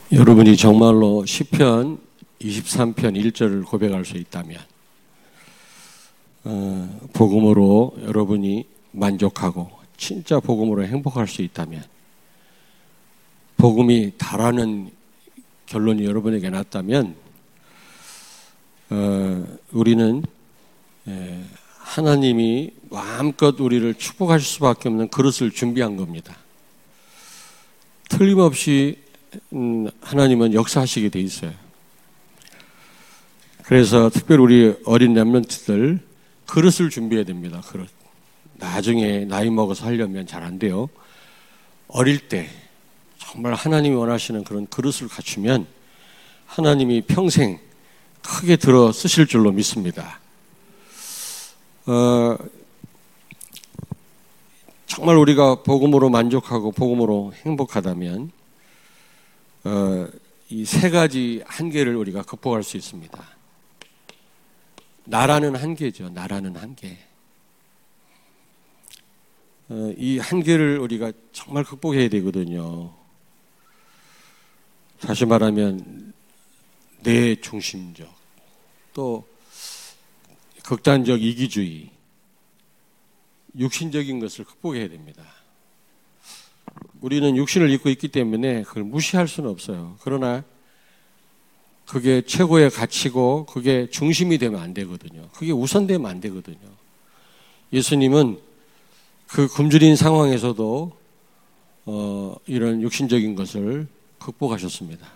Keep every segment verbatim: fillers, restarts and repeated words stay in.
여러분이 정말로 시편 이십삼 편 일 절을 고백할 수 있다면 어, 복음으로 여러분이 만족하고 진짜 복음으로 행복할 수 있다면, 복음이 다라는 결론이 여러분에게 났다면 어, 우리는 에, 하나님이 마음껏 우리를 축복하실 수밖에 없는 그릇을 준비한 겁니다. 틀림없이 음, 하나님은 역사하시게 돼 있어요. 그래서 특별히 우리 어린 렘넌트들 그릇을 준비해야 됩니다. 그릇. 나중에 나이 먹어서 하려면 잘 안 돼요. 어릴 때 정말 하나님이 원하시는 그런 그릇을 갖추면 하나님이 평생 크게 들어 쓰실 줄로 믿습니다. 어, 정말 우리가 복음으로 만족하고 복음으로 행복하다면 어, 이 세 가지 한계를 우리가 극복할 수 있습니다. 나라는 한계죠. 나라는 한계. 어, 이 한계를 우리가 정말 극복해야 되거든요. 다시 말하면 내 중심적, 또 극단적 이기주의, 육신적인 것을 극복해야 됩니다. 우리는 육신을 입고 있기 때문에 그걸 무시할 수는 없어요. 그러나 그게 최고의 가치고 그게 중심이 되면 안 되거든요. 그게 우선되면 안 되거든요. 예수님은 그 굶주린 상황에서도 어, 이런 육신적인 것을 극복하셨습니다.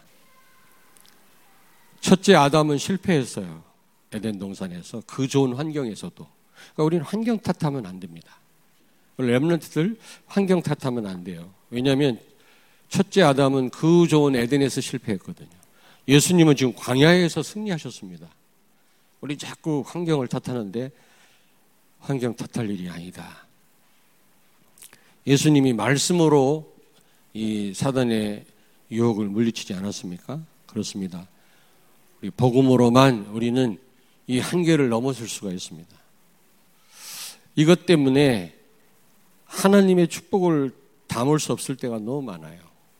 첫째 아담은 실패했어요. 에덴 동산에서, 그 좋은 환경에서도. 그러니까 우리는 환경 탓하면 안 됩니다. 렘넌트들 환경 탓하면 안 돼요. 왜냐하면 첫째 아담은 그 좋은 에덴에서 실패했거든요. 예수님은 지금 광야에서 승리하셨습니다. 우리 자꾸 환경을 탓하는데 환경 탓할 일이 아니다. 예수님이 말씀으로 이 사단의 유혹을 물리치지 않았습니까? 그렇습니다. 우리 복음으로만 우리는 이 한계를 넘어설 수가 있습니다. 이것 때문에 하나님의 축복을 담을 수 없을 때가 너무 많아요.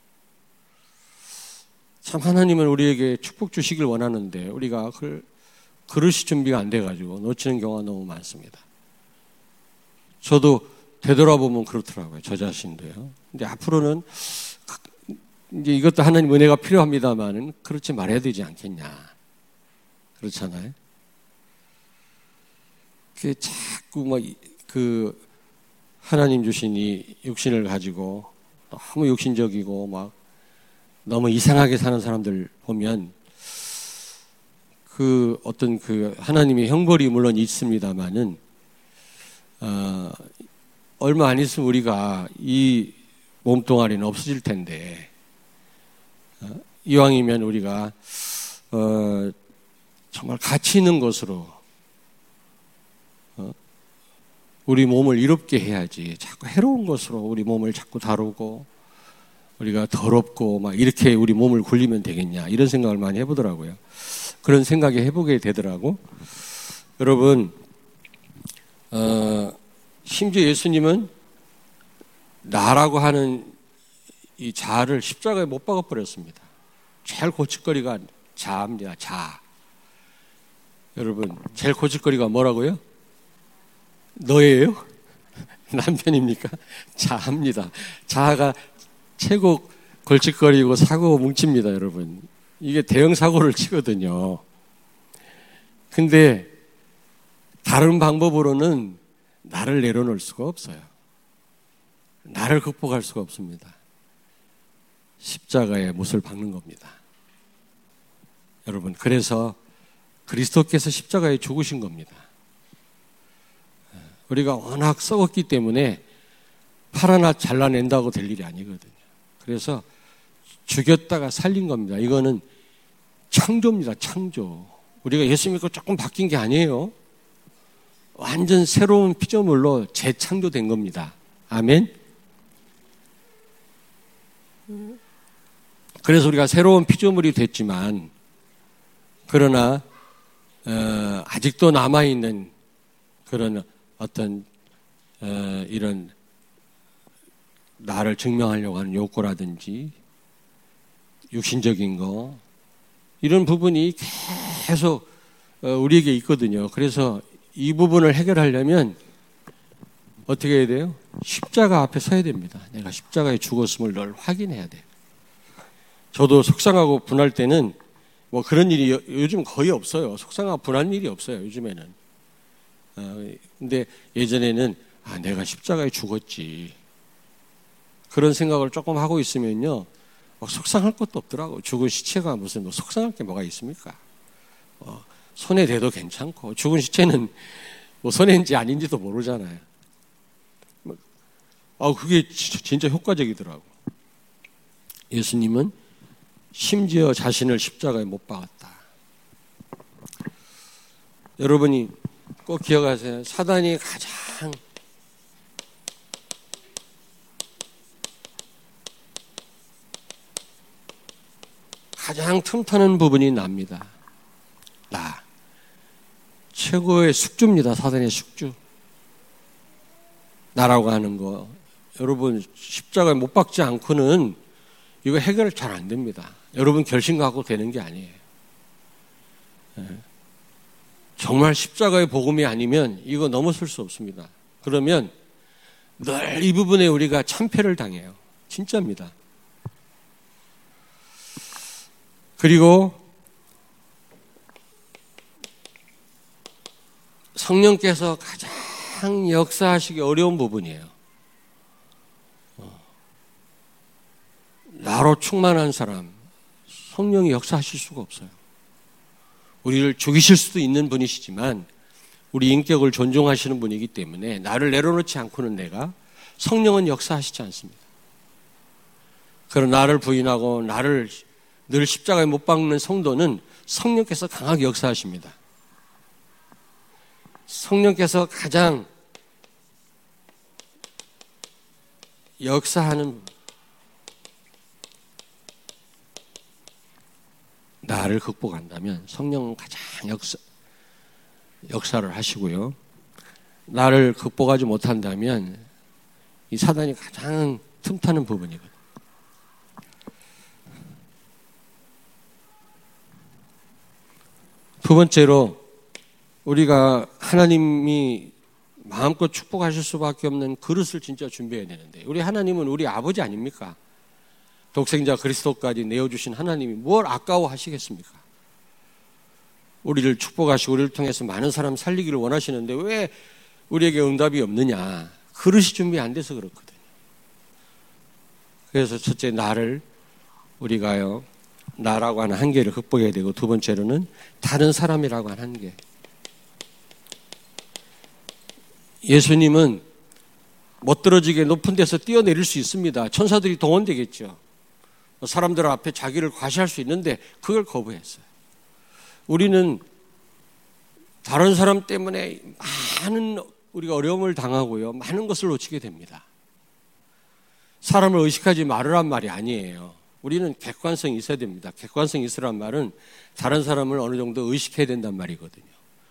참 하나님은 우리에게 축복 주시길 원하는데 우리가 그 그릇이 준비가 안 돼가지고 놓치는 경우가 너무 많습니다. 저도 되돌아보면 그렇더라고요. 저 자신도요. 근데 앞으로는 이제 이것도 하나님 은혜가 필요합니다만은 그렇지 말아야 되지 않겠냐. 그렇잖아요. 그 자꾸 뭐 그 하나님 주신 이 육신을 가지고 너무 욕심적이고 막 너무 이상하게 사는 사람들 보면 그 어떤 그 하나님의 형벌이 물론 있습니다만은 어, 얼마 안 있으면 우리가 이 몸뚱아리는 없어질 텐데 어, 이왕이면 우리가 어, 정말 가치 있는 것으로 어, 우리 몸을 이롭게 해야지. 자꾸 해로운 것으로 우리 몸을 자꾸 다루고 우리가 더럽고 막 이렇게 우리 몸을 굴리면 되겠냐, 이런 생각을 많이 해보더라고요. 그런 생각이 해보게 되더라고. 여러분, 어, 심지어 예수님은 나라고 하는 이 자아를 십자가에 못 박아버렸습니다. 제일 고칠거리가 자입니다. 자. 여러분, 제일 고칠거리가 뭐라고요? 너예요? 남편입니까? 자입니다. 자아가 최고 걸칫거리고 사고 뭉칩니다, 여러분. 이게 대형 사고를 치거든요. 근데 다른 방법으로는 나를 내려놓을 수가 없어요. 나를 극복할 수가 없습니다. 십자가에 못을 박는 겁니다. 여러분, 그래서 그리스도께서 십자가에 죽으신 겁니다. 우리가 워낙 썩었기 때문에 팔 하나 잘라낸다고 될 일이 아니거든요. 그래서 죽였다가 살린 겁니다. 이거는 창조입니다. 창조. 우리가 예수 믿고 조금 바뀐 게 아니에요. 완전 새로운 피조물로 재창조된 겁니다. 아멘. 그래서 우리가 새로운 피조물이 됐지만, 그러나 어, 아직도 남아있는 그런 어떤 어, 이런 나를 증명하려고 하는 욕구라든지 육신적인 거, 이런 부분이 계속 우리에게 있거든요. 그래서 이 부분을 해결하려면 어떻게 해야 돼요? 십자가 앞에 서야 됩니다. 내가 십자가에 죽었음을 늘 확인해야 돼요. 저도 속상하고 분할 때는 뭐 그런 일이 요즘 거의 없어요. 속상하고 분한 일이 없어요. 요즘에는. 어, 근데 예전에는 아, 내가 십자가에 죽었지. 그런 생각을 조금 하고 있으면요, 막 속상할 것도 없더라고. 죽은 시체가 무슨 뭐 속상할 게 뭐가 있습니까? 어, 손에 대도 괜찮고, 죽은 시체는 뭐 손해인지 아닌지도 모르잖아요. 아, 그게 진짜 효과적이더라고. 예수님은 심지어 자신을 십자가에 못 박았다. 여러분이 꼭 기억하세요. 사단이 가장 가장 틈타는 부분이 납니다. 나. 최고의 숙주입니다. 사단의 숙주. 나라고 하는 거. 여러분, 십자가에 못 박지 않고는 이거 해결 잘 안 됩니다. 여러분 결심 갖고 되는 게 아니에요. 정말 십자가의 복음이 아니면 이거 넘어설 수 없습니다. 그러면 늘 이 부분에 우리가 참패를 당해요. 진짜입니다. 그리고 성령께서 가장 역사하시기 어려운 부분이에요. 나로 충만한 사람, 성령이 역사하실 수가 없어요. 우리를 죽이실 수도 있는 분이시지만 우리 인격을 존중하시는 분이기 때문에 나를 내려놓지 않고는 내가 성령은 역사하시지 않습니다. 그러나 나를 부인하고 나를 늘 십자가에 못 박는 성도는 성령께서 강하게 역사하십니다. 성령께서 가장 역사하는 나를 극복한다면 성령은 가장 역사, 역사를 하시고요. 나를 극복하지 못한다면 이 사단이 가장 틈타는 부분이거든요. 두 번째로 우리가 하나님이 마음껏 축복하실 수밖에 없는 그릇을 진짜 준비해야 되는데, 우리 하나님은 우리 아버지 아닙니까? 독생자 그리스도까지 내어주신 하나님이 뭘 아까워하시겠습니까? 우리를 축복하시고 우리를 통해서 많은 사람 살리기를 원하시는데 왜 우리에게 응답이 없느냐? 그릇이 준비 안 돼서 그렇거든요. 그래서 첫째, 나를 우리가요, 나라고 하는 한계를 극복해야 되고, 두 번째로는 다른 사람이라고 하는 한계. 예수님은 멋들어지게 높은 데서 뛰어내릴 수 있습니다. 천사들이 동원되겠죠. 사람들 앞에 자기를 과시할 수 있는데 그걸 거부했어요. 우리는 다른 사람 때문에 많은 우리가 어려움을 당하고요, 많은 것을 놓치게 됩니다. 사람을 의식하지 말으란 말이 아니에요. 우리는 객관성이 있어야 됩니다. 객관성이 있으란 말은 다른 사람을 어느 정도 의식해야 된단 말이거든요.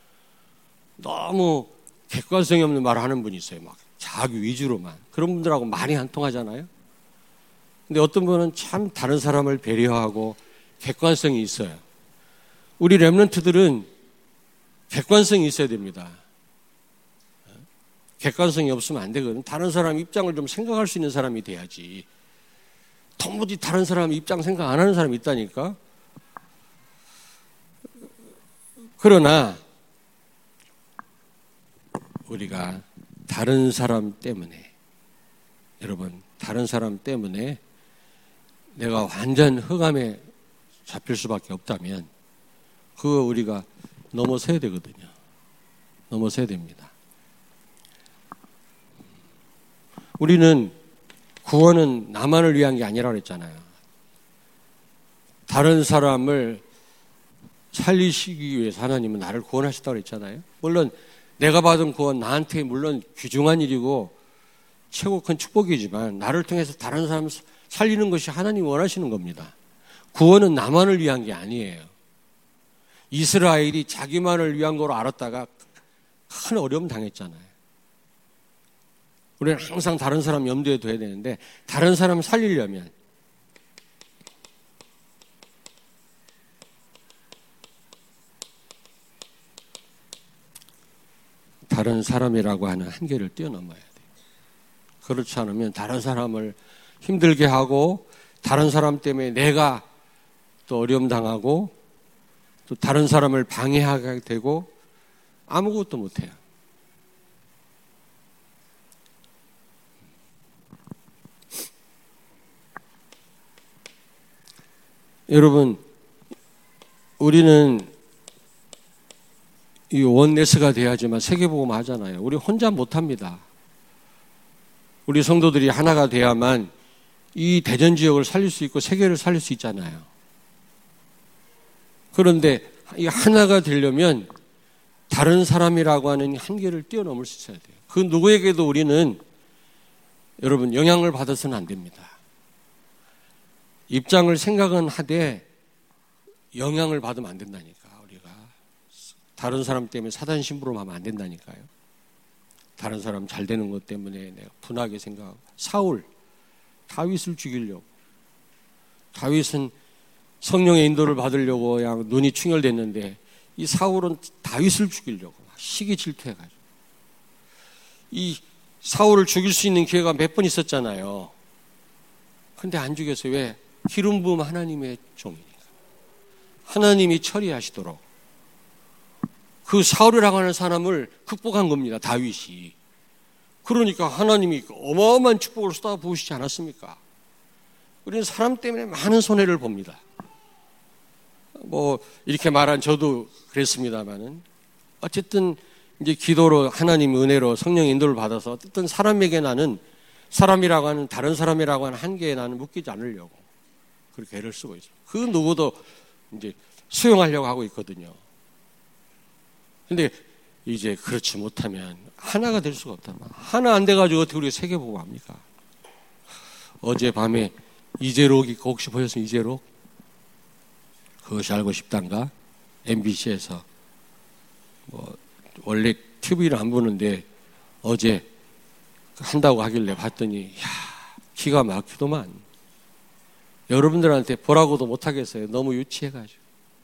너무 객관성이 없는 말을 하는 분이 있어요. 막 자기 위주로만. 그런 분들하고 말이 안 통하잖아요. 근데 어떤 분은 참 다른 사람을 배려하고 객관성이 있어요. 우리 렘넌트들은 객관성이 있어야 됩니다. 객관성이 없으면 안 되거든. 다른 사람 입장을 좀 생각할 수 있는 사람이 돼야지. 도무지 다른 사람 입장 생각 안 하는 사람이 있다니까. 그러나 우리가 다른 사람 때문에, 여러분, 다른 사람 때문에 내가 완전 흑암에 잡힐 수밖에 없다면 그거 우리가 넘어서야 되거든요. 넘어서야 됩니다. 우리는 구원은 나만을 위한 게 아니라고 했잖아요. 다른 사람을 살리시기 위해서 하나님은 나를 구원하셨다고 했잖아요. 물론 내가 받은 구원 나한테 물론 귀중한 일이고 최고 큰 축복이지만 나를 통해서 다른 사람 살리는 것이 하나님이 원하시는 겁니다. 구원은 나만을 위한 게 아니에요. 이스라엘이 자기만을 위한 거로 알았다가 큰 어려움 당했잖아요. 우리는 항상 다른 사람 염두에 둬야 되는데, 다른 사람 살리려면 다른 사람이라고 하는 한계를 뛰어넘어야 돼요. 그렇지 않으면 다른 사람을 힘들게 하고 다른 사람 때문에 내가 또 어려움 당하고 또 다른 사람을 방해하게 되고 아무것도 못해요. 여러분, 우리는 이 원네스가 돼야지만 세계복음 하잖아요. 우리 혼자 못합니다. 우리 성도들이 하나가 돼야만 이 대전 지역을 살릴 수 있고 세계를 살릴 수 있잖아요. 그런데 이 하나가 되려면 다른 사람이라고 하는 한계를 뛰어넘을 수 있어야 돼요. 그 누구에게도 우리는 여러분 영향을 받아서는 안 됩니다. 입장을 생각은 하되 영향을 받으면 안 된다니까. 우리가 다른 사람 때문에 사단 심부름하면 안 된다니까요. 다른 사람 잘 되는 것 때문에 내가 분하게 생각하고. 사울 다윗을 죽이려고. 다윗은 성령의 인도를 받으려고 그냥 눈이 충혈됐는데 이 사울은 다윗을 죽이려고 시기 질투해가지고. 이 사울을 죽일 수 있는 기회가 몇 번 있었잖아요. 근데 안 죽였어요. 왜? 기름 부음 하나님의 종이니까. 하나님이 처리하시도록. 그 사울이라고 하는 사람을 극복한 겁니다. 다윗이. 그러니까 하나님이 어마어마한 축복을 쏟아 부으시지 않았습니까? 우리는 사람 때문에 많은 손해를 봅니다. 뭐 이렇게 말한 저도 그랬습니다만은 어쨌든 이제 기도로 하나님 은혜로 성령 인도를 받아서 어쨌든 사람에게 나는 사람이라고 하는 다른 사람이라고 하는 한계에 나는 묶이지 않으려고 그렇게 애를 쓰고 있어요. 그 누구도 이제 수용하려고 하고 있거든요. 근데 이제 그렇지 못하면 하나가 될 수가 없단 말이야. 하나 안 돼가지고 어떻게 우리가 세계 보고 합니까? 어젯밤에 이재록이 혹시 보셨어요? 이재록? 그것이 알고 싶단가? 엠비씨에서 뭐 원래 티비를 안 보는데 어제 한다고 하길래 봤더니 야 기가 막히더만. 여러분들한테 보라고도 못하겠어요. 너무 유치해가지고.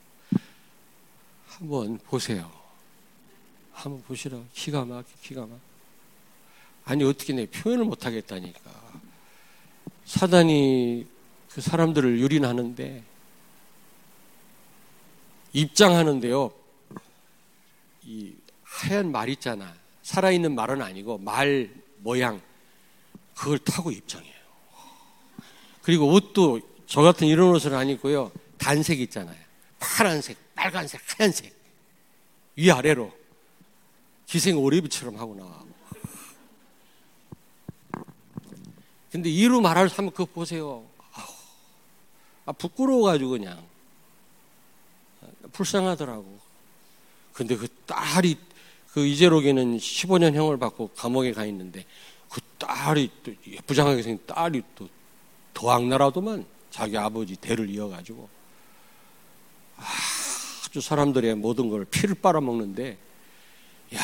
한번 보세요. 한번 보시라. 기가 막혀, 기가 막혀. 아니 어떻게 내 표현을 못하겠다니까. 사단이 그 사람들을 유린하는데 입장하는데요. 이 하얀 말 있잖아. 살아있는 말은 아니고 말 모양 그걸 타고 입장해요. 그리고 옷도 저 같은 이런 옷을 안 입고요. 단색 있잖아요. 파란색, 빨간색, 하얀색 위아래로 기생 오리비처럼 하고 나와. 근데 이루 말할 사람 그거 보세요. 아, 부끄러워가지고 그냥 불쌍하더라고. 근데 그 딸이 그 이재록이는 십오 년 형을 받고 감옥에 가 있는데 그 딸이 또 예쁘장하게 생긴 딸이 또 더 악나라더만 자기 아버지 대를 이어가지고 아주 사람들의 모든 걸 피를 빨아먹는데 야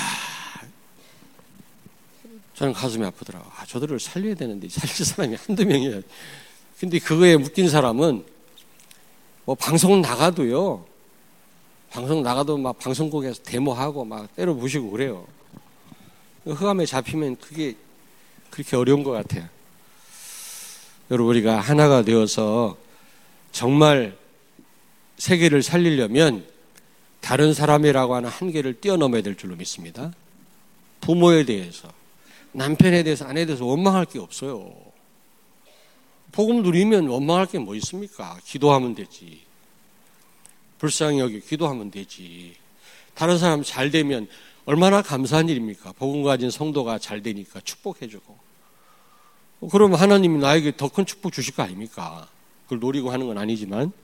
저는 가슴이 아프더라고. 아, 저들을 살려야 되는데 살릴 사람이 한두 명이야. 근데 그거에 묶인 사람은 뭐 방송 나가도요. 방송 나가도 막 방송국에서 데모하고 막 때려 부시고 그래요. 흑암에 잡히면 그게 그렇게 어려운 것 같아요. 여러분 우리가 하나가 되어서 정말 세계를 살리려면 다른 사람이라고 하는 한계를 뛰어넘어야 될 줄로 믿습니다. 부모에 대해서, 남편에 대해서, 아내에 대해서 원망할 게 없어요. 복음 누리면 원망할 게 뭐 있습니까? 기도하면 되지. 불쌍히 여기 기도하면 되지. 다른 사람 잘 되면 얼마나 감사한 일입니까? 복음 가진 성도가 잘 되니까 축복해주고. 그러면 하나님이 나에게 더 큰 축복 주실 거 아닙니까? 그걸 노리고 하는 건 아니지만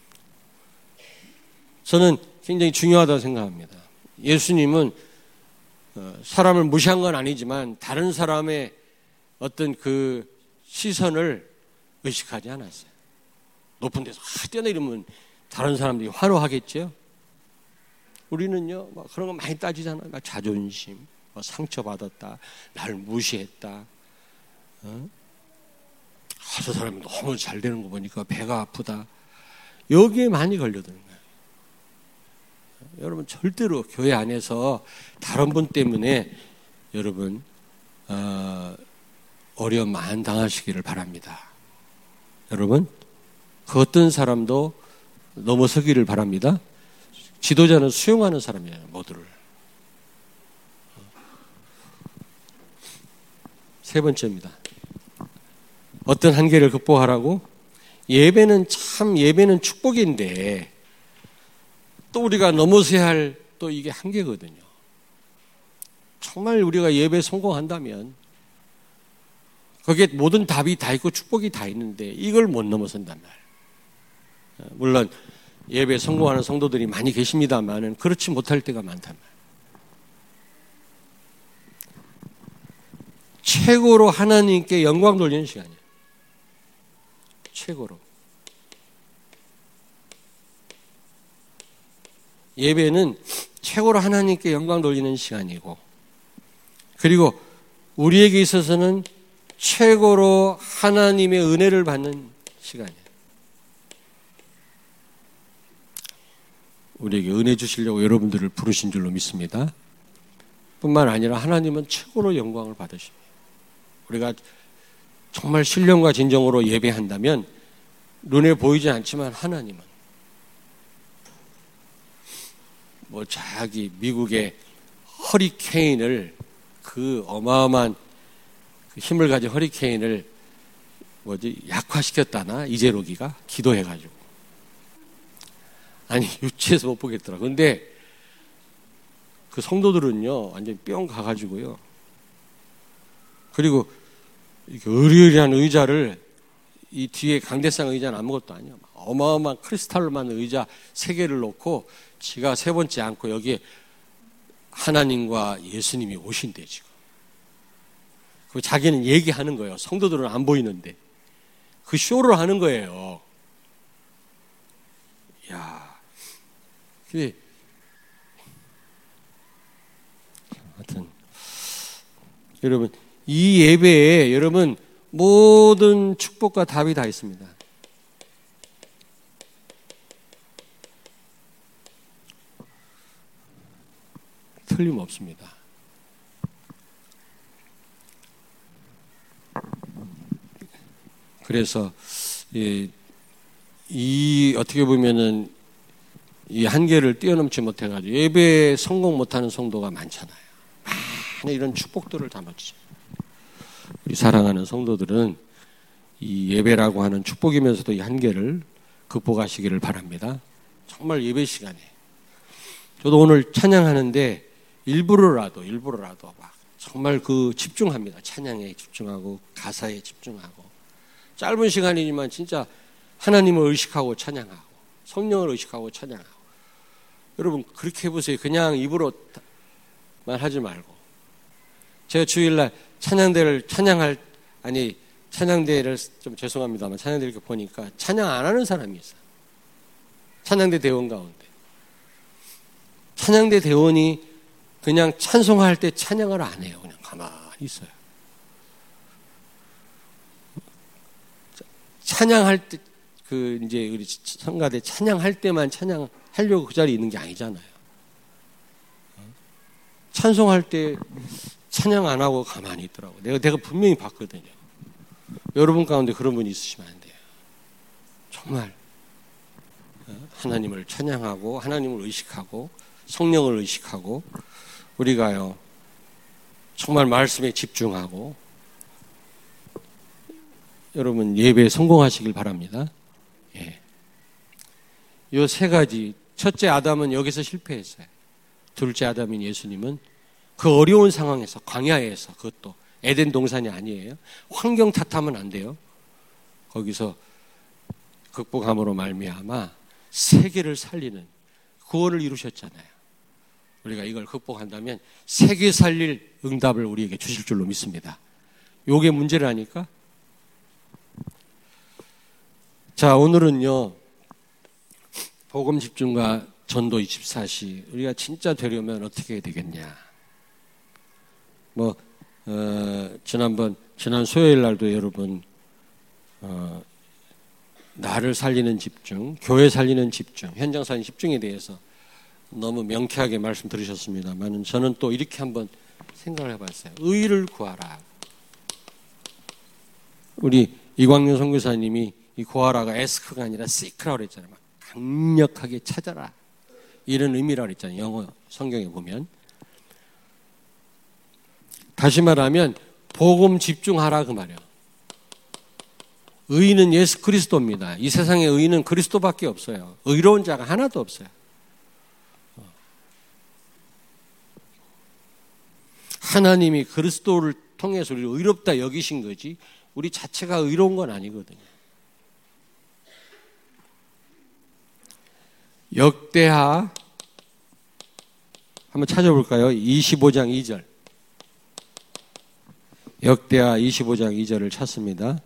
저는 굉장히 중요하다고 생각합니다. 예수님은 사람을 무시한 건 아니지만 다른 사람의 어떤 그 시선을 의식하지 않았어요. 높은 데서 뛰어내리면 다른 사람들이 화로하겠죠. 우리는요, 막 그런 거 많이 따지잖아요. 막 자존심, 뭐 상처받았다, 나를 무시했다. 어? 아, 저 사람이 너무 잘 되는 거 보니까 배가 아프다. 여기에 많이 걸려드는 거예요. 여러분 절대로 교회 안에서 다른 분 때문에 여러분 어, 어려움 안 당하시기를 바랍니다. 여러분 그 어떤 사람도 넘어서기를 바랍니다. 지도자는 수용하는 사람이에요. 모두를. 세 번째입니다. 어떤 한계를 극복하라고? 예배는 참 예배는 축복인데 또 우리가 넘어서야 할 또 이게 한계거든요. 정말 우리가 예배에 성공한다면 거기에 모든 답이 다 있고 축복이 다 있는데 이걸 못 넘어선단 말이에요. 물론 예배에 성공하는 성도들이 많이 계십니다만은 그렇지 못할 때가 많단 말이에요. 최고로 하나님께 영광 돌리는 시간이에요. 최고로. 예배는 최고로 하나님께 영광 돌리는 시간이고, 그리고 우리에게 있어서는 최고로 하나님의 은혜를 받는 시간이에요. 우리에게 은혜 주시려고 여러분들을 부르신 줄로 믿습니다. 뿐만 아니라 하나님은 최고로 영광을 받으십니다. 우리가 정말 신령과 진정으로 예배한다면 눈에 보이지 않지만 하나님은 뭐 저기 미국의 허리케인을 그 어마어마한 그 힘을 가진 허리케인을 뭐지 약화시켰다나 이재록이가 기도해가지고 아니 유치해서 못 보겠더라. 근데 그 성도들은요 완전 뿅 가가지고요. 그리고 이렇게 으리으리한 의자를 이 뒤에 강대상 의자는 아무것도 아니야. 어마어마한 크리스탈로 만든 의자 세 개를 놓고 지가 세 번째 앉고 여기에 하나님과 예수님이 오신대 지금. 그 자기는 얘기하는 거예요. 성도들은 안 보이는데 그 쇼를 하는 거예요. 야, 그게 하여튼 여러분 이 예배에 여러분 모든 축복과 답이 다 있습니다. 틀림없습니다. 그래서 이, 이 어떻게 보면은 이 한계를 뛰어넘지 못해가지고 예배에 성공 못하는 성도가 많잖아요. 많은 이런 축복들을 다 놓치죠. 우리 사랑하는 성도들은 이 예배라고 하는 축복이면서도 이 한계를 극복하시기를 바랍니다. 정말 예배 시간에 저도 오늘 찬양하는데 일부러라도 일부러라도 막 정말 그 집중합니다. 찬양에 집중하고 가사에 집중하고 짧은 시간이지만 진짜 하나님을 의식하고 찬양하고 성령을 의식하고 찬양하고 여러분 그렇게 해보세요. 그냥 입으로만 하지 말고 제가 주일날 찬양대를 찬양할 아니 찬양대를 좀 죄송합니다만 찬양대 이렇게 보니까 찬양 안 하는 사람이 있어요. 찬양대 대원 가운데 찬양대 대원이 그냥 찬송할 때 찬양을 안 해요. 그냥 가만히 있어요. 찬양할 때 그 이제 우리 성가대 찬양할 때만 찬양하려고 그 자리에 있는 게 아니잖아요. 찬송할 때 찬양 안 하고 가만히 있더라고요. 내가 내가 분명히 봤거든요. 여러분 가운데 그런 분이 있으시면 안 돼요. 정말 하나님을 찬양하고 하나님을 의식하고 성령을 의식하고 우리가요 정말 말씀에 집중하고 여러분 예배에 성공하시길 바랍니다. 예. 이 세 가지 첫째 아담은 여기서 실패했어요. 둘째 아담인 예수님은 그 어려운 상황에서 광야에서 그것도 에덴 동산이 아니에요. 환경 탓하면 안 돼요. 거기서 극복함으로 말미암아 세계를 살리는 구원을 이루셨잖아요. 우리가 이걸 극복한다면 세계 살릴 응답을 우리에게 주실 줄로 믿습니다. 요게 문제라니까. 자, 오늘은요 복음 집중과 전도 이십사 시 우리가 진짜 되려면 어떻게 해야 되겠냐. 뭐 어, 지난번 지난 수요일 날도 여러분 어, 나를 살리는 집중, 교회 살리는 집중, 현장 살리는 집중에 대해서 너무 명쾌하게 말씀 들으셨습니다만 저는 또 이렇게 한번 생각을 해봤어요. 의를 구하라. 우리 이광윤 선교사님이 이 구하라가 에스크가 아니라 시크라고 그랬잖아요. 막 강력하게 찾아라. 이런 의미라고 그랬잖아요. 영어 성경에 보면. 다시 말하면 복음 집중하라 그 말이에요. 의는 예수 그리스도입니다. 이 세상에 의는 그리스도밖에 없어요. 의로운 자가 하나도 없어요. 하나님이 그리스도를 통해서 우리를 의롭다 여기신 거지 우리 자체가 의로운 건 아니거든요. 역대하 한번 찾아볼까요? 이십오 장 이 절. 역대하 이십오 장 이 절을 찾습니다.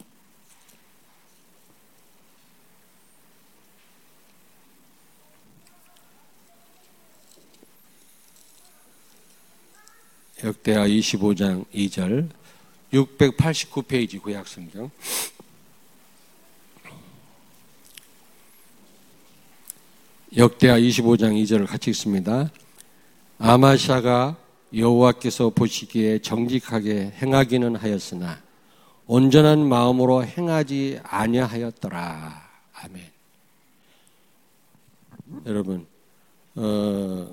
역대하 이십오 장 이 절 육백팔십구 페이지 구약성경. 역대하 이십오 장 이 절을 같이 읽습니다. 아마샤가 여호와께서 보시기에 정직하게 행하기는 하였으나 온전한 마음으로 행하지 아니하였더라. 아멘. 여러분, 어,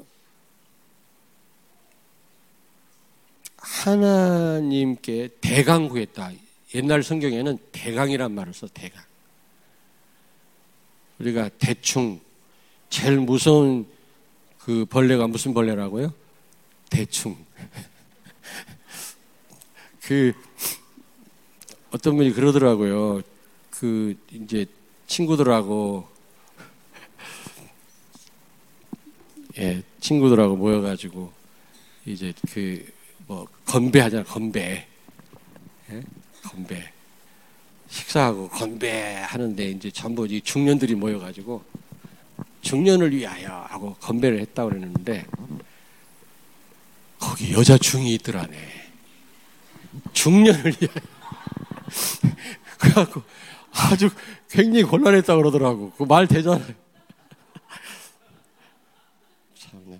하나님께 대강 구했다. 옛날 성경에는 대강이란 말을 써. 대강. 우리가 대충 제일 무서운 그 벌레가 무슨 벌레라고요? 대충. 그 어떤 분이 그러더라고요. 그 이제 친구들하고 예 친구들하고 모여가지고 이제 그 뭐 건배하잖아. 건배. 예? 건배. 식사하고 건배하는데 이제 전부 이 중년들이 모여가지고 중년을 위하여 하고 건배를 했다고 그랬는데 거기 여자 중이 있더라네. 중년을 위하여. 그래갖고 아주 굉장히 곤란했다고 그러더라고. 그 말 되잖아요. 참네.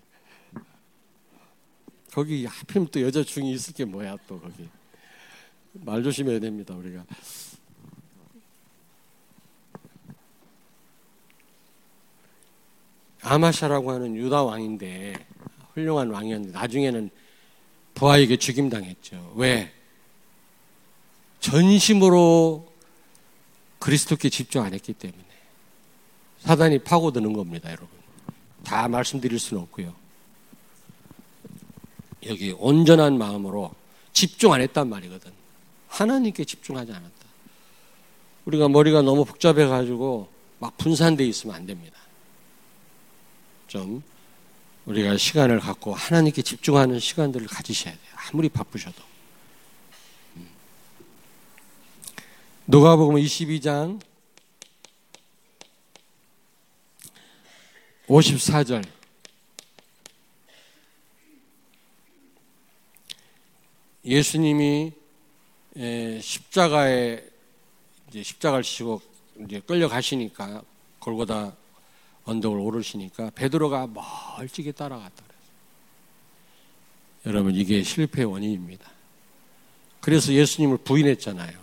거기 하필 또 여자 중이 있을 게 뭐야 또 거기. 말 조심해야 됩니다 우리가. 아마샤라고 하는 유다 왕인데 훌륭한 왕이었는데 나중에는 부하에게 죽임당했죠. 왜? 전심으로 그리스도께 집중 안 했기 때문에. 사단이 파고드는 겁니다, 여러분. 다 말씀드릴 수는 없고요. 여기 온전한 마음으로 집중 안 했단 말이거든. 하나님께 집중하지 않았다. 우리가 머리가 너무 복잡해가지고 막 분산되어 있으면 안 됩니다. 좀 우리가 시간을 갖고 하나님께 집중하는 시간들을 가지셔야 돼요. 아무리 바쁘셔도. 누가복음 이십이 장 오십사 절. 예수님이 십자가에 이제 십자가를 지시고 이제 끌려가시니까 골고다 언덕을 오르시니까 베드로가 멀찍이 따라갔다 그랬어요. 여러분 이게 실패의 원인입니다. 그래서 예수님을 부인했잖아요.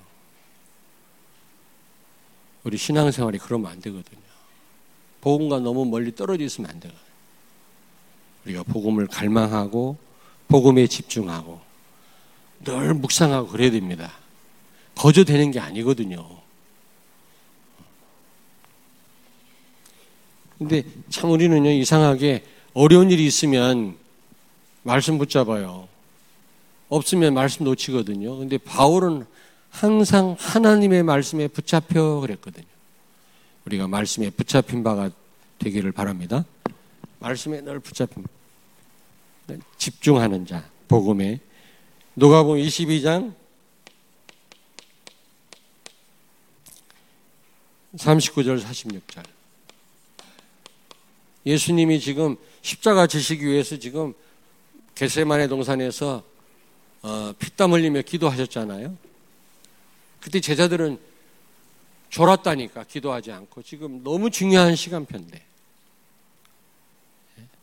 우리 신앙생활이 그러면 안 되거든요. 복음과 너무 멀리 떨어져 있으면 안 되거든요. 우리가 복음을 갈망하고 복음에 집중하고 늘 묵상하고 그래야 됩니다. 거저되는 게 아니거든요. 근데 참 우리는요, 이상하게 어려운 일이 있으면 말씀 붙잡아요. 없으면 말씀 놓치거든요. 근데 바울은 항상 하나님의 말씀에 붙잡혀 그랬거든요. 우리가 말씀에 붙잡힌 바가 되기를 바랍니다. 말씀에 늘 붙잡힌, 집중하는 자, 복음에. 누가복음 이십이 장 삼십구 절 사십육 절. 예수님이 지금 십자가 지시기 위해서 지금 겟세마네 동산에서 어, 피땀 흘리며 기도하셨잖아요. 그때 제자들은 졸았다니까 기도하지 않고 지금 너무 중요한 시간표인데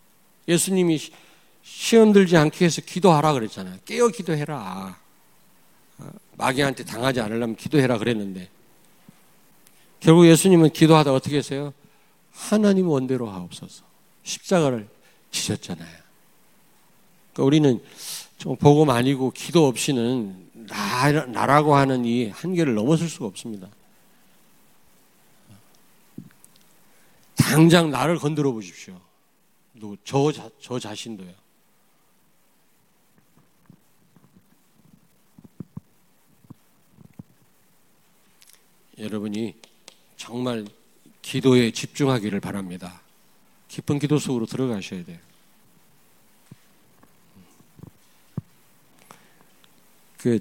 예수님이 시험 들지 않게 해서 기도하라 그랬잖아요. 깨어 기도해라. 마귀한테 당하지 않으려면 기도해라 그랬는데 결국 예수님은 기도하다 어떻게 했어요? 하나님 원대로 하옵소서. 십자가를 지셨잖아요. 그러니까 우리는 좀 복음 아니고 기도 없이는 나, 나라고 하는 이 한계를 넘어설 수가 없습니다. 당장 나를 건드려 보십시오. 저, 저, 저 자신도요. 여러분이 정말 기도에 집중하기를 바랍니다. 깊은 기도 속으로 들어가셔야 돼요. 그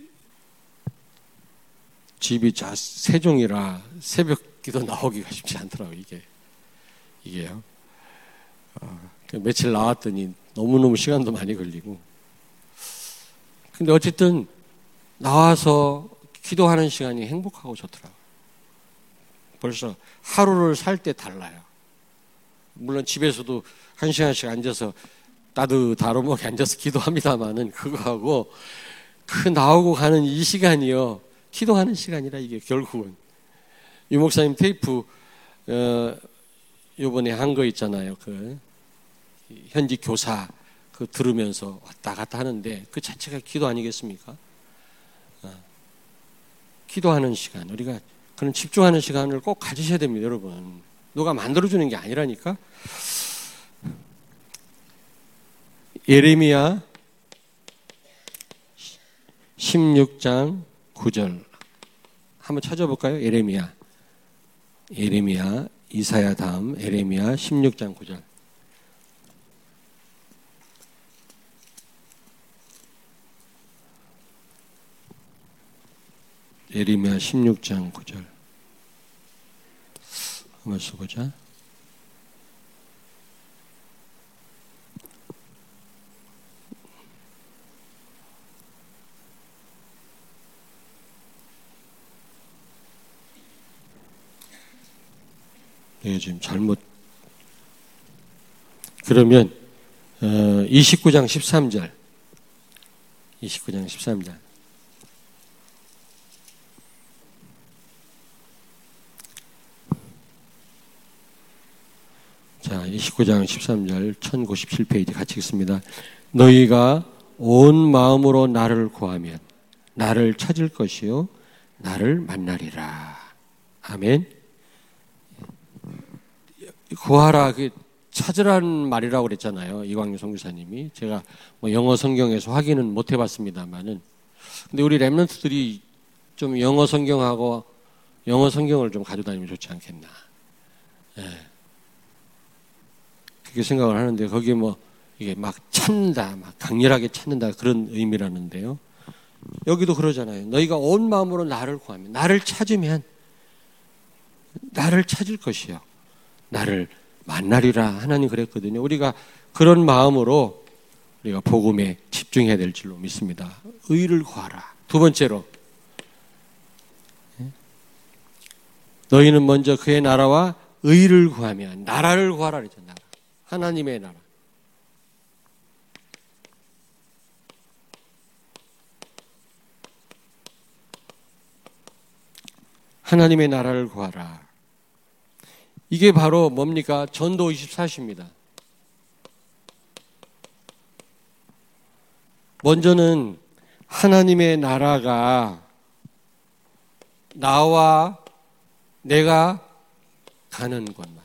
집이 자 세종이라 새벽 기도 나오기가 쉽지 않더라고요. 이게 이게요. 어, 며칠 나왔더니 너무너무 시간도 많이 걸리고. 근데 어쨌든 나와서 기도하는 시간이 행복하고 좋더라고요. 벌써 하루를 살 때 달라요. 물론 집에서도 한 시간씩 앉아서 따뜻한 아로목에 앉아서 기도합니다마는 그거하고 그 나오고 가는 이 시간이요. 기도하는 시간이라 이게 결국은. 유 목사님 테이프 어, 요번에 한 거 있잖아요. 그 현지 교사 그 들으면서 왔다 갔다 하는데 그 자체가 기도 아니겠습니까? 어, 기도하는 시간, 우리가 그런 집중하는 시간을 꼭 가지셔야 됩니다, 여러분. 누가 만들어주는 게 아니라니까. 예레미야 십육 장 구 절 한번 찾아볼까요? 예레미야 예레미야 이사야 다음 예레미야 십육 장 구 절. 예레미야 십육 장 구 절 한번 써보자. 네, 지금 잘못. 그러면 어, 이십구 장 십삼 절 이십구 장 십삼 절 자, 이십구 장 십삼 절 천구십칠 페이지 같이 읽습니다. 너희가 온 마음으로 나를 구하면 나를 찾을 것이요 나를 만나리라. 아멘. 구하라, 그 찾으라는 말이라고 그랬잖아요. 이광유 선교사님이. 제가 뭐 영어 성경에서 확인은 못 해봤습니다만은. 근데 우리 랩런트들이 좀 영어 성경하고 영어 성경을 좀 가져다니면 좋지 않겠나. 예. 그렇게 생각을 하는데 거기에 뭐 이게 막 찾는다, 막 강렬하게 찾는다 그런 의미라는데요. 여기도 그러잖아요. 너희가 온 마음으로 나를 구하면, 나를 찾으면 나를 찾을 것이요 나를 만나리라. 하나님 그랬거든요. 우리가 그런 마음으로 우리가 복음에 집중해야 될 줄로 믿습니다. 의를 구하라. 두 번째로 너희는 먼저 그의 나라와 의를 구하면, 나라를 구하라 그랬잖아요. 나라. 하나님의 나라. 하나님의 나라를 구하라. 이게 바로 뭡니까? 전도 이십사 시입니다. 먼저는 하나님의 나라가 나와 내가 가는 곳마다,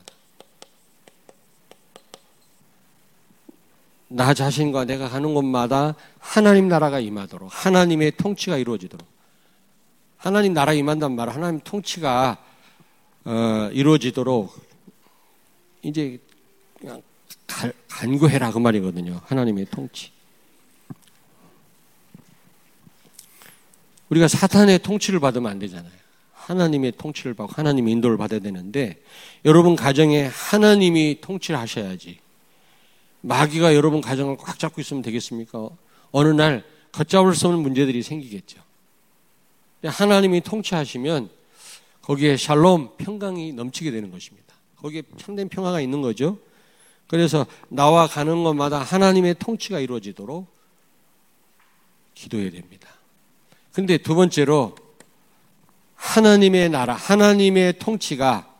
나 자신과 내가 가는 곳마다 하나님 나라가 임하도록, 하나님의 통치가 이루어지도록. 하나님 나라 임한단 말은 하나님 통치가 어, 이루어지도록 이제 그냥 갈, 간구해라 그 말이거든요. 하나님의 통치. 우리가 사탄의 통치를 받으면 안 되잖아요. 하나님의 통치를 받고 하나님의 인도를 받아야 되는데, 여러분 가정에 하나님이 통치를 하셔야지. 마귀가 여러분 가정을 꽉 잡고 있으면 되겠습니까? 어느 날 걷잡을 수 없는 문제들이 생기겠죠. 하나님이 통치하시면 거기에 샬롬, 평강이 넘치게 되는 것입니다. 거기에 참된 평화가 있는 거죠. 그래서 나와 가는 것마다 하나님의 통치가 이루어지도록 기도해야 됩니다. 근데 두 번째로 하나님의 나라, 하나님의 통치가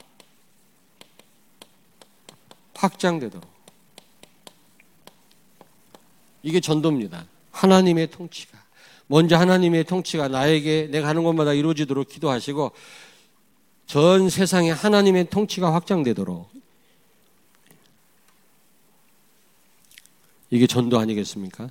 확장되도록. 이게 전도입니다. 하나님의 통치가. 먼저 하나님의 통치가 나에게 내가 하는 것마다 이루어지도록 기도하시고 전 세상에 하나님의 통치가 확장되도록. 이게 전도 아니겠습니까?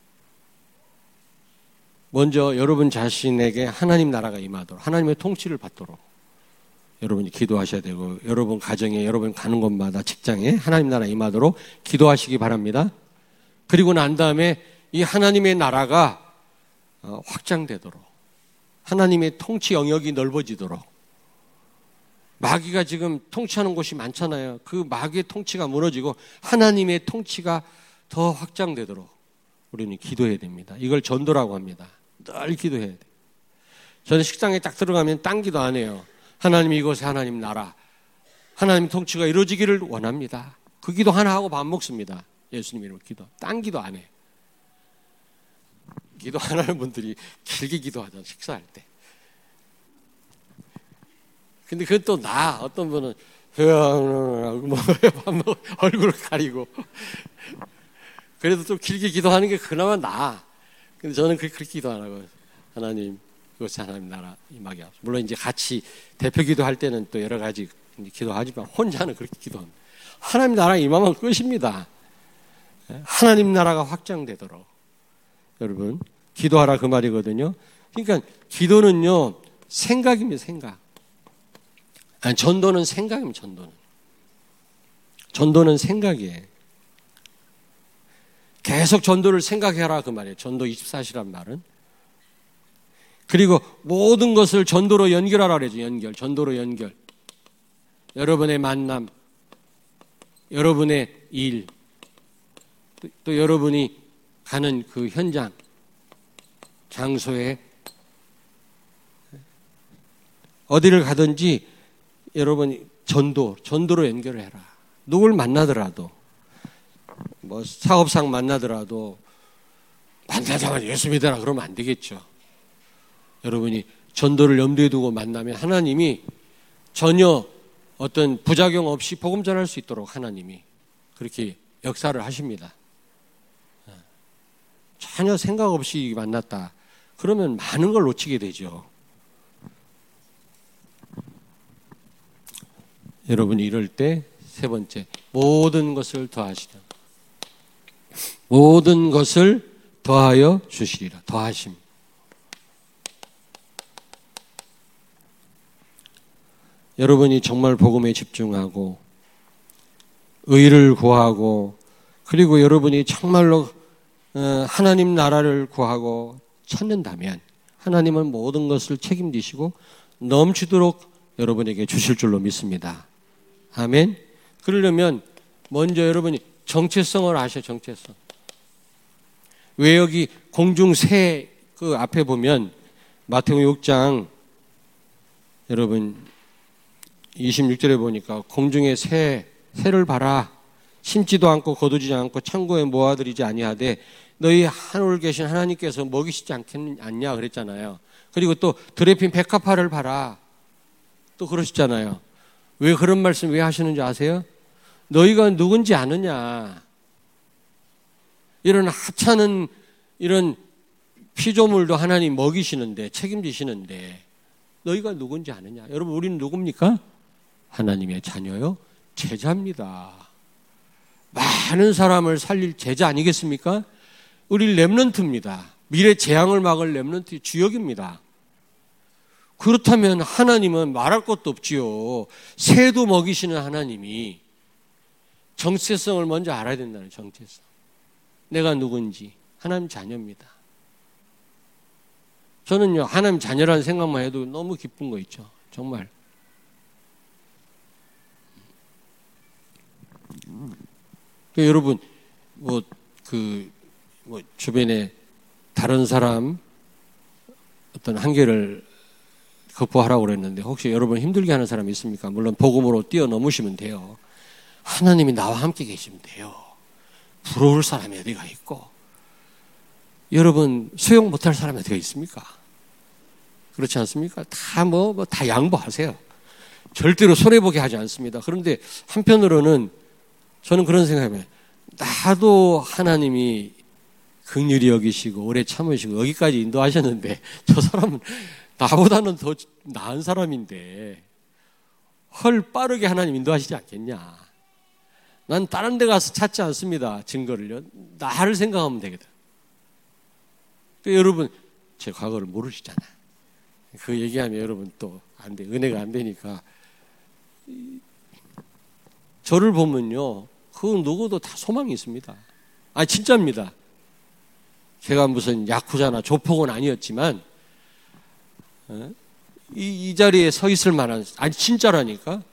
먼저 여러분 자신에게 하나님 나라가 임하도록, 하나님의 통치를 받도록 여러분이 기도하셔야 되고, 여러분 가정에, 여러분 가는 곳마다 직장에 하나님 나라 임하도록 기도하시기 바랍니다. 그리고 난 다음에 이 하나님의 나라가 확장되도록, 하나님의 통치 영역이 넓어지도록. 마귀가 지금 통치하는 곳이 많잖아요. 그 마귀의 통치가 무너지고 하나님의 통치가 더 확장되도록 우리는 기도해야 됩니다. 이걸 전도라고 합니다. 늘 기도해야 돼요. 저는 식당에 딱 들어가면 딴 기도 안 해요. 하나님 이곳에 하나님 나라, 하나님 통치가 이루어지기를 원합니다. 그 기도 하나 하고 밥 먹습니다. 예수님 이름으로 기도. 딴 기도 안 해요. 기도 안 하는 분들이 길게 기도하잖아요. 식사할 때. 근데 그건 또 나. 어떤 분은 밥 먹어 얼굴을 가리고. 그래도 좀 길게 기도하는 게 그나마 나아. 근데 저는 그렇게 기도 안 하고, 하나님 이곳에 하나님 나라 임하게 하소서. 물론 이제 같이 대표 기도할 때는 또 여러 가지 기도하지만 혼자는 그렇게 기도합니다. 하나님 나라 임하면 끝입니다. 하나님 나라가 확장되도록 여러분 기도하라 그 말이거든요. 그러니까 기도는요 생각입니다. 생각. 아니, 전도는 생각입니다. 전도는 전도는 생각이에요. 계속 전도를 생각해라 그 말이에요. 전도 이십사 시란 말은. 그리고 모든 것을 전도로 연결하라 그러죠. 연결. 전도로 연결. 여러분의 만남, 여러분의 일, 또, 또 여러분이 가는 그 현장, 장소에 어디를 가든지 여러분이 전도, 전도로 연결을 해라. 누굴 만나더라도 뭐 사업상 만나더라도 만나자마자 예수 믿어라 그러면 안 되겠죠. 여러분이 전도를 염두에 두고 만나면 하나님이 전혀 어떤 부작용 없이 복음 전할 수 있도록 하나님이 그렇게 역사를 하십니다. 전혀 생각 없이 만났다. 그러면 많은 걸 놓치게 되죠. 여러분이 이럴 때 세 번째, 모든 것을 더하시라. 모든 것을 더하여 주시리라. 더하심. 여러분이 정말 복음에 집중하고 의를 구하고 그리고 여러분이 정말로 하나님 나라를 구하고 찾는다면 하나님은 모든 것을 책임지시고 넘치도록 여러분에게 주실 줄로 믿습니다. 아멘. 그러려면 먼저 여러분이 정체성을 아셔. 정체성. 왜 여기 공중 새 그 앞에 보면 마태복음 육 장 여러분 이십육 절에 보니까 공중에 새 새를 봐라. 심지도 않고 거두지 않고 창고에 모아들이지 아니하되 너희 하늘 계신 하나님께서 먹이시지 않겠냐 그랬잖아요. 그리고 또 들에 핀 백합화를 봐라. 또 그러셨잖아요. 왜 그런 말씀 왜 하시는지 아세요? 너희가 누군지 아느냐. 이런 하찮은 이런 피조물도 하나님 먹이시는데 책임지시는데 너희가 누군지 아느냐. 여러분 우리는 누굽니까? 하나님의 자녀요. 제자입니다. 많은 사람을 살릴 제자 아니겠습니까? 우리 렘넌트입니다. 미래 재앙을 막을 렘넌트 주역입니다. 그렇다면 하나님은 말할 것도 없지요. 새도 먹이시는 하나님이 정체성을 먼저 알아야 된다는 정체성. 내가 누군지 하나님 자녀입니다. 저는요 하나님 자녀라는 생각만 해도 너무 기쁜 거 있죠. 정말. 그러니까 여러분 뭐 그 뭐 주변에 다른 사람 어떤 한계를 극복하라고 그랬는데 혹시 여러분 힘들게 하는 사람 있습니까? 물론 복음으로 뛰어넘으시면 돼요. 하나님이 나와 함께 계시면 돼요. 부러울 사람이 어디가 있고, 여러분 수용 못할 사람이 어디가 있습니까? 그렇지 않습니까? 다 뭐, 뭐 다 양보하세요. 절대로 손해보게 하지 않습니다. 그런데 한편으로는 저는 그런 생각이에요. 나도 하나님이 긍휼히 여기시고 오래 참으시고 여기까지 인도하셨는데 저 사람은 나보다는 더 나은 사람인데 헐 빠르게 하나님 인도하시지 않겠냐. 난 다른 데 가서 찾지 않습니다. 증거를요. 나를 생각하면 되거든. 그러니까 여러분 제 과거를 모르시잖아요. 그 얘기하면 여러분 또 안 돼. 은혜가 안 되니까. 저를 보면요. 그 누구도 다 소망이 있습니다. 아 진짜입니다. 제가 무슨 야쿠자나 조폭은 아니었지만 이, 이 자리에 서 있을 만한, 아니 진짜라니까.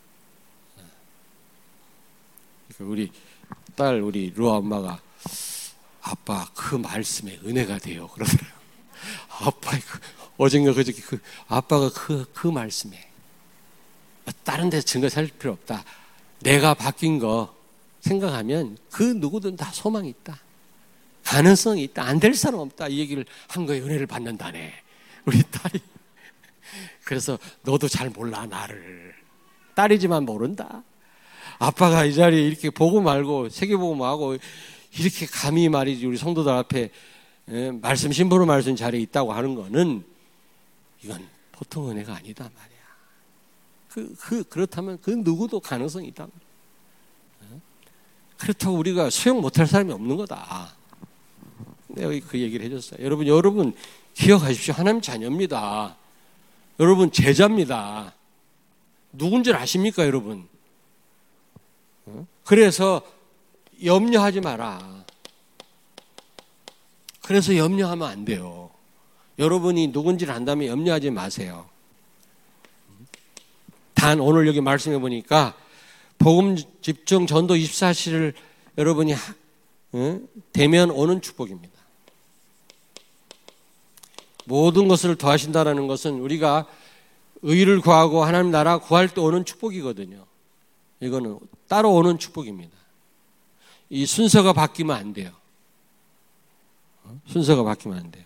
우리 딸 우리 루아 엄마가 아빠 그 말씀에 은혜가 돼요 그러더라고요. 아빠 그 어젠가 그저께 그 아빠가 그, 그 말씀에 다른 데서 증거 살릴 필요 없다. 내가 바뀐 거 생각하면 그 누구든 다 소망이 있다. 가능성이 있다. 안 될 사람 없다. 이 얘기를 한 거에 은혜를 받는다네. 우리 딸이. 그래서 너도 잘 몰라 나를. 딸이지만 모른다. 아빠가 이 자리에 이렇게 보고 말고 세계복음하고 이렇게 감히 말이지 우리 성도들 앞에 말씀 신부로 말씀 자리에 있다고 하는 거는 이건 보통 은혜가 아니다 말이야. 그, 그, 그렇다면 그 누구도 가능성이 있다 말이야. 그렇다고 우리가 수용 못할 사람이 없는 거다. 내가 그 얘기를 해줬어요. 여러분, 여러분 기억하십시오. 하나님 자녀입니다. 여러분 제자입니다. 누군지 아십니까, 여러분? 그래서 염려하지 마라. 그래서 염려하면 안 돼요. 여러분이 누군지를 안다면 염려하지 마세요. 단 오늘 여기 말씀해 보니까 복음 집중 전도 이십사 시를 여러분이 되면 오는 축복입니다. 모든 것을 더하신다라는 것은 우리가 의를 구하고 하나님 나라 구할 때 오는 축복이거든요. 이거는 따로 오는 축복입니다. 이 순서가 바뀌면 안 돼요. 순서가 바뀌면 안 돼요.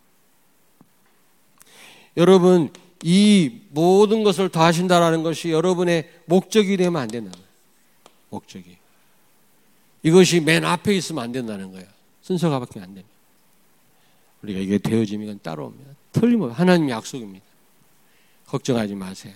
여러분, 이 모든 것을 더하신다라는 것이 여러분의 목적이 되면 안 된다는 거예요. 목적이. 이것이 맨 앞에 있으면 안 된다는 거예요. 순서가 바뀌면 안 됩니다. 우리가 이게 되어지면 이건 따라옵니다. 틀림없이 하나님의 약속입니다. 걱정하지 마세요.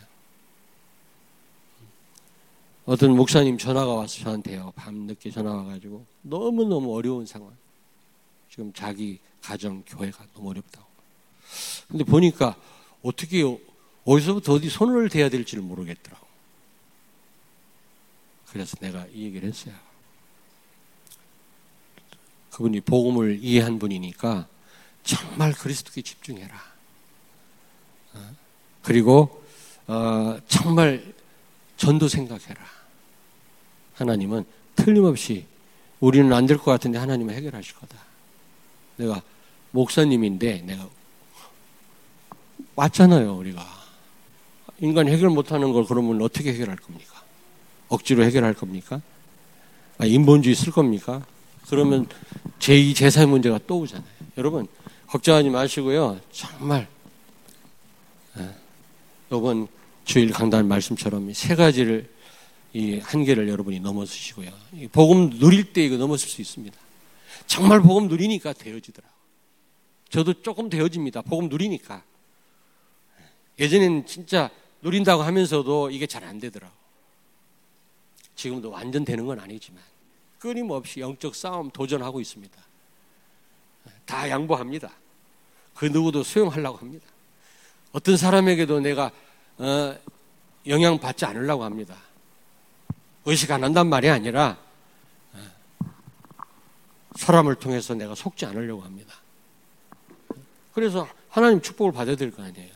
어떤 목사님 전화가 와서 저한테요. 밤늦게 전화 와가지고 너무너무 어려운 상황. 지금 자기 가정, 교회가 너무 어렵다고. 근데 보니까 어떻게 어디서부터 어디 손을 대야 될지를 모르겠더라고. 그래서 내가 이 얘기를 했어요. 그분이 복음을 이해한 분이니까 정말 그리스도께 집중해라. 그리고 어, 정말 전도 생각해라. 하나님은 틀림없이 우리는 안 될 것 같은데 하나님은 해결하실 거다. 내가 목사님인데 내가 맞잖아요. 우리가 인간이 해결 못하는 걸 그러면 어떻게 해결할 겁니까? 억지로 해결할 겁니까? 아, 인본주의 쓸 겁니까? 그러면 제이, 제삼 문제가 또 오잖아요. 여러분 걱정하지 마시고요. 정말 이번 주일 강단 말씀처럼 세 가지를 이 한계를 여러분이 넘어서시고요. 복음 누릴 때 이거 넘어설 수 있습니다. 정말 복음 누리니까 되어지더라고요. 저도 조금 되어집니다. 복음 누리니까. 예전에는 진짜 누린다고 하면서도 이게 잘 안 되더라고요. 지금도 완전 되는 건 아니지만 끊임없이 영적 싸움 도전하고 있습니다. 다 양보합니다. 그 누구도 수용하려고 합니다. 어떤 사람에게도 내가 어, 영향받지 않으려고 합니다. 의식 안 한단 말이 아니라 사람을 통해서 내가 속지 않으려고 합니다. 그래서 하나님 축복을 받아야 될 거 아니에요.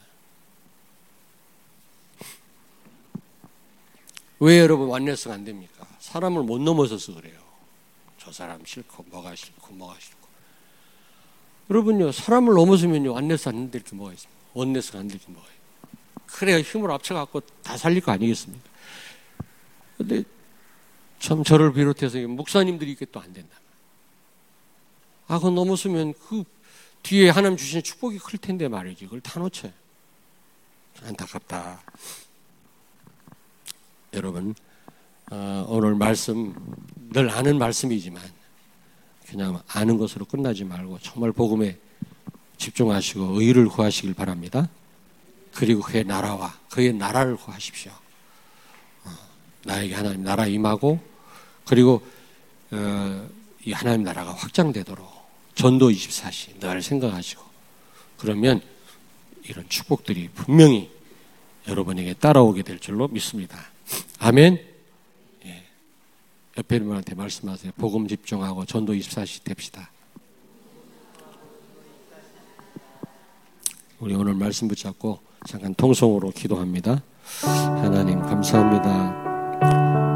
왜 여러분 완례스가 안 됩니까? 사람을 못 넘어서서 그래요. 저 사람 싫고 뭐가 싫고 뭐가 싫고. 여러분요, 사람을 넘어서면요 완례스 안 될 게 뭐가 있습니까? 원례스가 안 될 게 뭐가 있어요? 그래야 힘을 합쳐갖고 다 살릴 거 아니겠습니까? 근데 참 저를 비롯해서 목사님들이 이게 또 안 된다. 아, 그거 넘었으면 그 뒤에 하나님 주시는 축복이 클 텐데 말이지. 그걸 다 놓쳐요. 안타깝다. 여러분, 어, 오늘 말씀 늘 아는 말씀이지만 그냥 아는 것으로 끝나지 말고 정말 복음에 집중하시고 의를 구하시길 바랍니다. 그리고 그의 나라와 그의 나라를 구하십시오. 어, 나에게 하나님 나라 임하고 그리고 어, 이 하나님 나라가 확장되도록 전도 이십사 시 늘 생각하시고 그러면 이런 축복들이 분명히 여러분에게 따라오게 될 줄로 믿습니다. 아멘. 예. 옆에 있는 분한테 말씀하세요. 복음 집중하고 전도 이십사 시 됩시다. 우리 오늘 말씀 붙잡고 잠깐 통성으로 기도합니다. 하나님 감사합니다.